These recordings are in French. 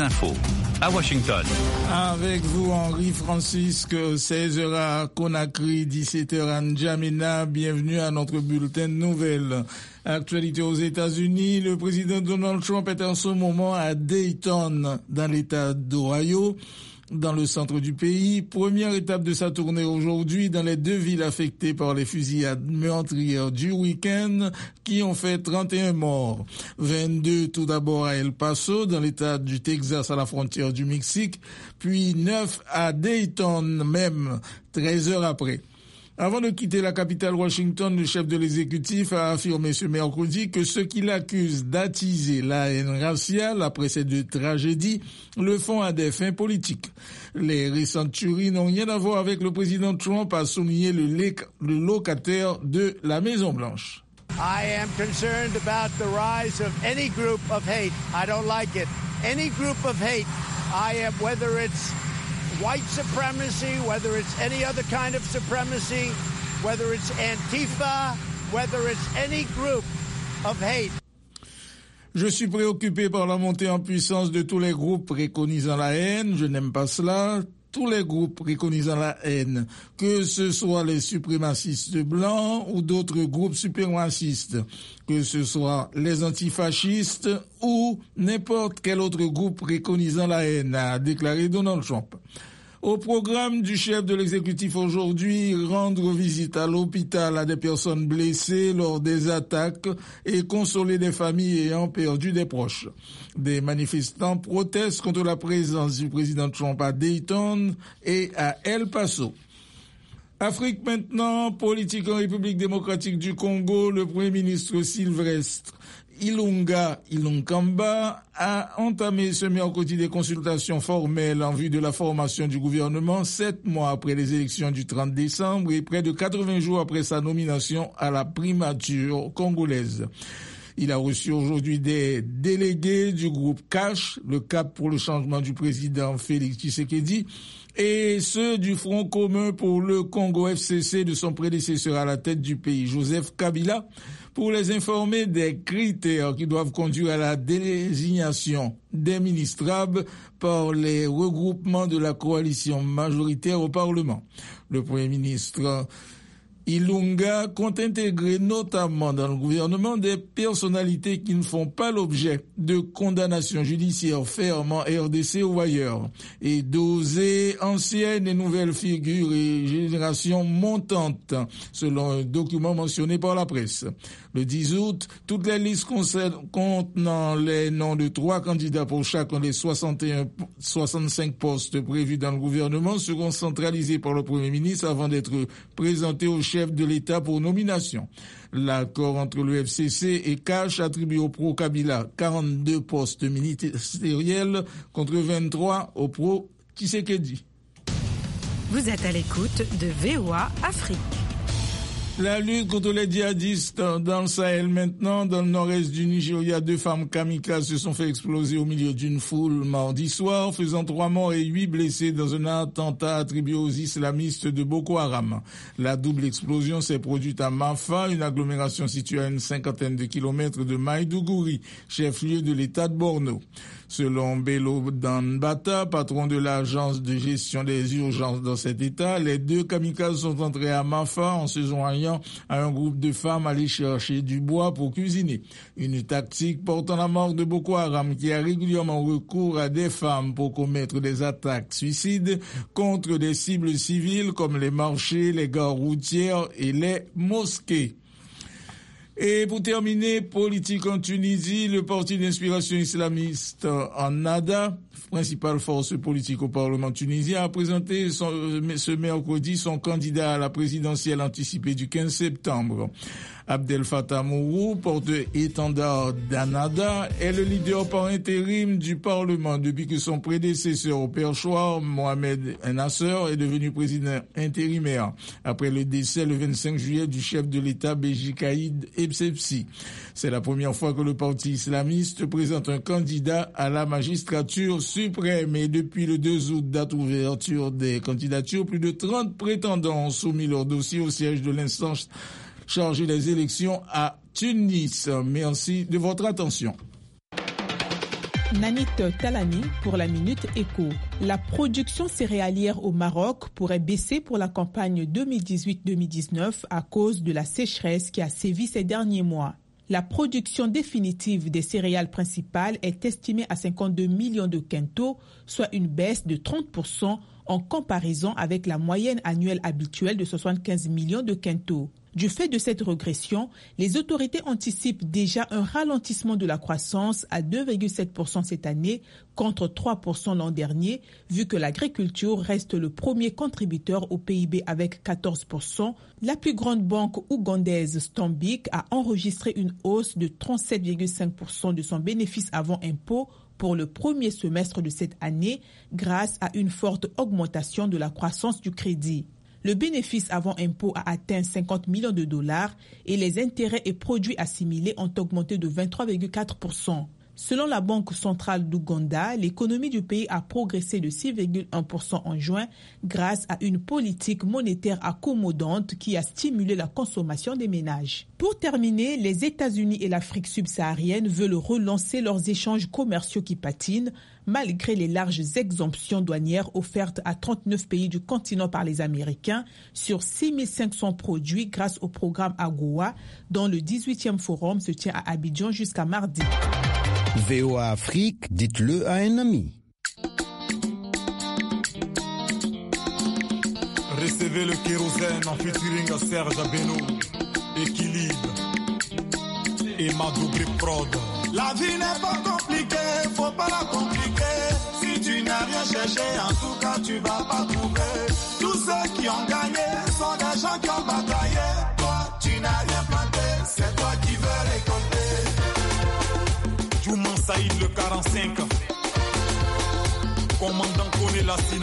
info à Washington. Avec vous, Henri Francisque, 16h à Conakry, 17h à N'Djamena. Bienvenue à notre bulletin de nouvelles. Actualité aux États-Unis, le président Donald Trump est en ce moment à Dayton, dans l'État d'Ohio, dans le centre du pays. Première étape de sa tournée aujourd'hui dans les deux villes affectées par les fusillades meurtrières du week-end qui ont fait 31 morts. 22 tout d'abord à El Paso, dans l'État du Texas à la frontière du Mexique, puis 9 à Dayton même, 13 heures après. Avant de quitter la capitale Washington, le chef de l'exécutif a affirmé ce mercredi que ceux qui l'accusent d'attiser la haine raciale après ces deux tragédies le font à des fins politiques. Les récentes tueries n'ont rien à voir avec le président Trump, a souligné le locataire de la Maison-Blanche. I am concerned about the rise of any group of hate. I don't like it. Any group of hate. Whether it's white supremacy, whether it's any other kind of supremacy, whether it's Antifa, whether it's any group of hate. Je suis préoccupé par la montée en puissance de tous les groupes préconisant la haine. Je n'aime pas cela. Tous les groupes préconisant la haine, que ce soit les suprémacistes blancs ou d'autres groupes suprémacistes, que ce soit les antifascistes ou n'importe quel autre groupe préconisant la haine, a déclaré Donald Trump. Au programme du chef de l'exécutif aujourd'hui, rendre visite à l'hôpital à des personnes blessées lors des attaques et consoler des familles ayant perdu des proches. Des manifestants protestent contre la présence du président Trump à Dayton et à El Paso. Afrique maintenant, politique en République démocratique du Congo, le Premier ministre Sylvestre Ilunga Ilunkamba a entamé ce mercredi des consultations formelles en vue de la formation du gouvernement 7 mois après les élections du 30 décembre et près de 80 jours après sa nomination à la primature congolaise. Il a reçu aujourd'hui des délégués du groupe CACH, le Cap pour le changement du président Félix Tshisekedi, et ceux du Front commun pour le Congo FCC de son prédécesseur à la tête du pays, Joseph Kabila, pour les informer des critères qui doivent conduire à la désignation des ministrables par les regroupements de la coalition majoritaire au Parlement. Le Premier ministre Ilunga compte intégrer notamment dans le gouvernement des personnalités qui ne font pas l'objet de condamnations judiciaires fermes en RDC ou ailleurs, et doser anciennes et nouvelles figures et générations montantes, selon un document mentionné par la presse. Le 10 août, toutes les listes contenant les noms de 3 candidats pour chacun des 65 postes prévus dans le gouvernement seront centralisées par le Premier ministre avant d'être présentées au chef de l'État pour nomination. L'accord entre le FCC et CACH attribue au pro-Kabila 42 postes ministériels contre 23 au pro-Tshisekedi. Vous êtes à l'écoute de VOA Afrique. La lutte contre les djihadistes dans le Sahel maintenant. Dans le nord-est du Nigeria, 2 femmes kamikazes se sont fait exploser au milieu d'une foule mardi soir, faisant 3 morts et 8 blessés dans un attentat attribué aux islamistes de Boko Haram. La double explosion s'est produite à Mafa, une agglomération située à une 50aine de kilomètres de Maïdougouri, chef-lieu de l'État de Borno. Selon Bello Danbata, patron de l'agence de gestion des urgences dans cet État, les 2 kamikazes sont entrés à Mafa en se joignant à un groupe de femmes allées chercher du bois pour cuisiner. Une tactique portant la mort de Boko Haram qui a régulièrement recours à des femmes pour commettre des attaques suicides contre des cibles civiles comme les marchés, les gares routières et les mosquées. Et pour terminer, politique en Tunisie, le parti d'inspiration islamiste Ennahda, principale force politique au Parlement tunisien, a présenté ce mercredi son candidat à la présidentielle anticipée du 15 septembre. Abdel Fattah Mourou, porte-étendard d'Ennahda, est le leader par intérim du Parlement depuis que son prédécesseur au perchoir, Mohamed Nasser, est devenu président intérimaire après le décès le 25 juillet du chef de l'État Béji Caïd Essebsi. C'est la première fois que le parti islamiste présente un candidat à la magistrature suprême et depuis le 2 août, date d'ouverture des candidatures, plus de 30 prétendants ont soumis leur dossier au siège de l'instance chargée des élections à Tunis. Merci de votre attention. Nanit Talani pour la Minute Éco. La production céréalière au Maroc pourrait baisser pour la campagne 2018-2019 à cause de la sécheresse qui a sévi ces derniers mois. La production définitive des céréales principales est estimée à 52 millions de quintaux, soit une baisse de 30% en comparaison avec la moyenne annuelle habituelle de 75 millions de quintaux. Du fait de cette régression, les autorités anticipent déjà un ralentissement de la croissance à 2,7% cette année contre 3% l'an dernier, vu que l'agriculture reste le premier contributeur au PIB avec 14%. La plus grande banque ougandaise Stanbic a enregistré une hausse de 37,5% de son bénéfice avant impôt pour le premier semestre de cette année grâce à une forte augmentation de la croissance du crédit. Le bénéfice avant impôt a atteint 50 millions de dollars et les intérêts et produits assimilés ont augmenté de 23,4%. Selon la Banque centrale d'Ouganda, l'économie du pays a progressé de 6,1% en juin grâce à une politique monétaire accommodante qui a stimulé la consommation des ménages. Pour terminer, les États-Unis et l'Afrique subsaharienne veulent relancer leurs échanges commerciaux qui patinent malgré les larges exemptions douanières offertes à 39 pays du continent par les Américains sur 6500 produits grâce au programme AGOA dont le 18e forum se tient à Abidjan jusqu'à mardi. VOA Afrique, dites-le à un ami. Recevez le kérosène en featuring à Serge Abeno, Équilibre et Madoubri Prod. La vie n'est pas compliquée, faut pas la compliquer. Si tu n'as rien cherché, en tout cas tu vas pas trouver. Tous ceux qui ont gagné sont des gens qui ont bataillé. Toi, tu n'as rien planté, c'est toi qui veux récolter. Jouman Saïd le 45, commandant Koné Lassina.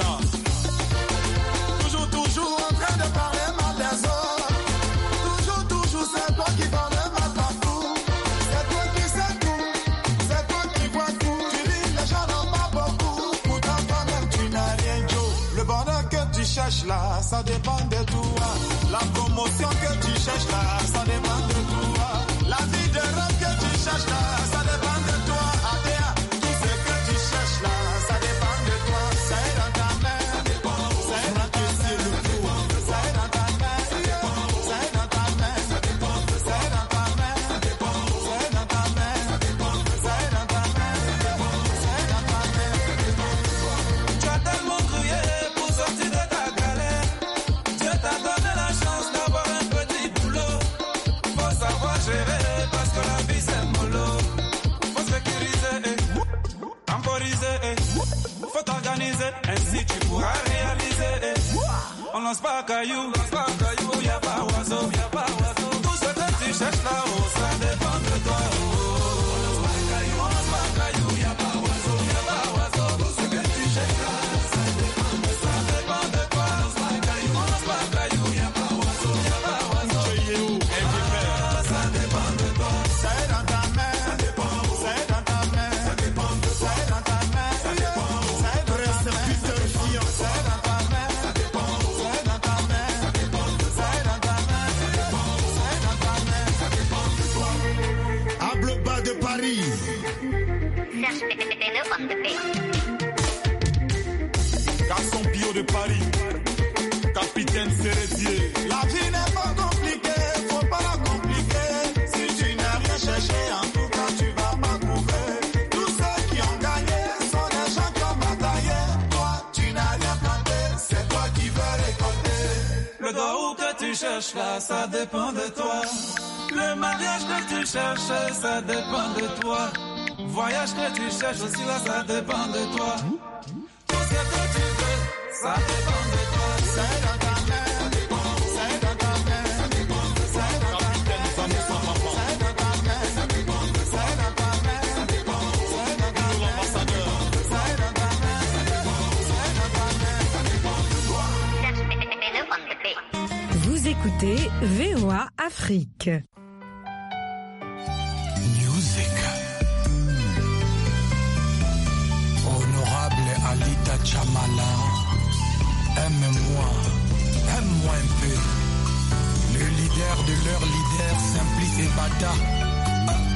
Toujours en train de parler mal des autres. Toujours, c'est toi qui parles mal partout. C'est toi qui sais tout, c'est toi qui vois tout. Tu dis les gens n'ont pas beaucoup, pourtant toi-même tu n'as rien, Joe. Le bonheur que tu cherches là, ça dépend de toi. La promotion que tu cherches là, ça dépend de toi. La vie de rêve que tu cherches là, ça dépend de toi. Adéa, tout ce que tu cherches là, ça dépend de toi. Ça est dans ta main, ça dépend. Ça est dans ta main, ça est dans ta main, ça dépend. Ça est dans ta main, ça dépend. Ça est dans ta main, ça dépend. Ça est dans ta main, ça dépend. Ça est dans ta main, ça dépend. Ça est dans ta main, ça dépend. Tu as tellement crié pour sortir de ta galère. Dieu t'a donné la chance d'avoir un petit boulot. Faut savoir gérer parce que la vie c'est mollo. Faut sécuriser, temporiser, faut t'organiser, ainsi tu pourras réaliser. On lance pas caillou, y a pas oiseau, tout ce que tu cherches là-haut, ça dépend de toi. On lance pas caillou, y a pas oiseau, tout ce que tu cherches là, ça dépend de toi. On lance pas caillou, y a pas oiseau, ça dépend de toi. Ça est dans ta main, ça dépend. Ça est dans ta main, ça dépend de toi. Ça est dans ta main, ça dépend. Ça est dans ta main, ça dépend. Ça est dans ta main, ça dépend. Ça est dans ta main, ça dépend. Ça est dans ta main, ça dépend. Ça est dans ta main, ça dépend de toi. Abloba de Paris. Garçon Pio de Paris, capitaine Sérédier. La vie n'est pas compliquée, faut pas la compliquer. Si tu n'as rien cherché, en tout cas tu vas pas trouver. Tous ceux qui ont gagné sont des gens qui ont bataillé. Toi, tu n'as rien planté, c'est toi qui veux récolter. Le doigt que tu cherches là, ça dépend de toi. Le mariage que tu cherches, ça dépend de toi. Voyage que tu cherches aussi là, ça dépend de toi. Tout ce que tu veux, ça dépend de toi. Ça est dans ta main, ça dépend. Ça est dans ta main, ça dépend. Ça est dans ta main, ça dépend. Ça est dans ta main, ça dépend. Ça est dans ta main, ça dépend. Ça est dans ta main, l'ambassadeur. Ça est dans ta main, ça dépend. Ça est dans ta main, ça dépend de toi. Vous écoutez VOA Afrique. Music. Honorable Alida Chamala, aime-moi un peu. Le leader de leur leader, Simplice et Bata.